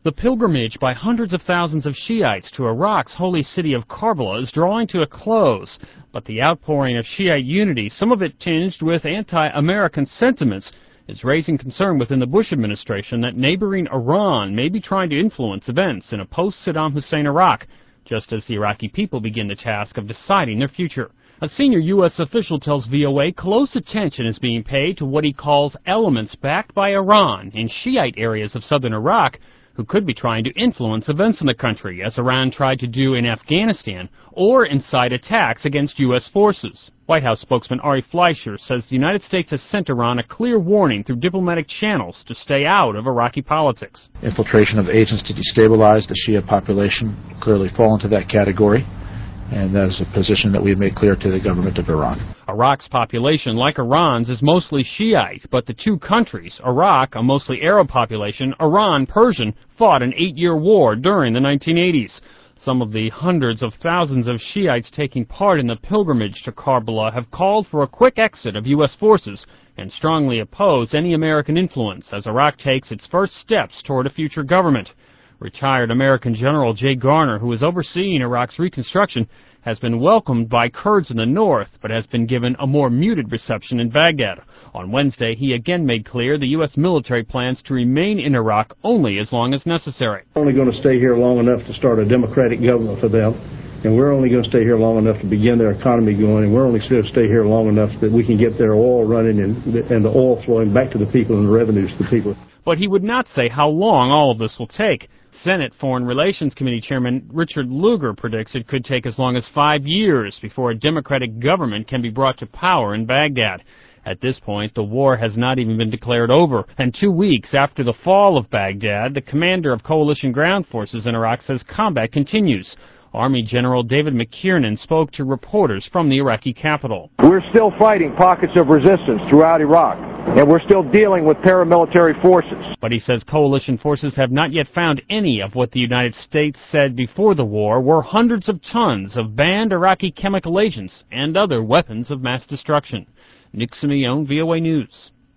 The pilgrimage by hundreds of thousands of Shiites to Iraq's holy city of Karbala is drawing to a close, but the outpouring of Shiite unity, some of it tinged with anti-American sentiments, is raising concern within the Bush administration that neighboring Iran may be trying to influence events in a post-Saddam Hussein Iraq, just as the Iraqi people begin the task of deciding their future. A senior U.S. official tells VOA close attention is being paid to what he calls elements backed by Iran in Shiite areas of southern Iraq who could be trying to influence events in the country, as Iran tried to do in Afghanistan, or incite attacks against U.S. forces. White House spokesman Ari Fleischer says the United States has sent Iran a clear warning through diplomatic channels to stay out of Iraqi politics. Infiltration of agents to destabilize the Shia population clearly fall into that category, and that is a position that we have made clear to the government of Iran. Iraq's population, like Iran's, is mostly Shiite, but the two countries, Iraq, a mostly Arab population, Iran, Persian, fought an 8-year war during the 1980s. Some of the hundreds of thousands of Shiites taking part in the pilgrimage to Karbala have called for a quick exit of U.S. forces and strongly oppose any American influence as Iraq takes its first steps toward a future government. Retired American General Jay Garner, who is overseeing Iraq's reconstruction, has been welcomed by Kurds in the north, but has been given a more muted reception in Baghdad. On Wednesday, he again made clear the U.S. military plans to remain in Iraq only as long as necessary. We're only going to stay here long enough to start a democratic government for them, and we're only going to stay here long enough to begin their economy going, and we're only going to stay here long enough that we can get their oil running and the oil flowing back to the people and the revenues to the people. But he would not say how long all of this will take. Senate Foreign Relations Committee Chairman Richard Lugar predicts it could take as long as 5 years before a democratic government can be brought to power in Baghdad. At this point, the war has not even been declared over, and 2 weeks after the fall of Baghdad, the commander of coalition ground forces in Iraq says combat continues. Army General David McKiernan spoke to reporters from the Iraqi capital. We're still fighting pockets of resistance throughout Iraq, and we're still dealing with paramilitary forces. But he says coalition forces have not yet found any of what the United States said before the war were hundreds of tons of banned Iraqi chemical agents and other weapons of mass destruction. Nick Simeone, VOA News.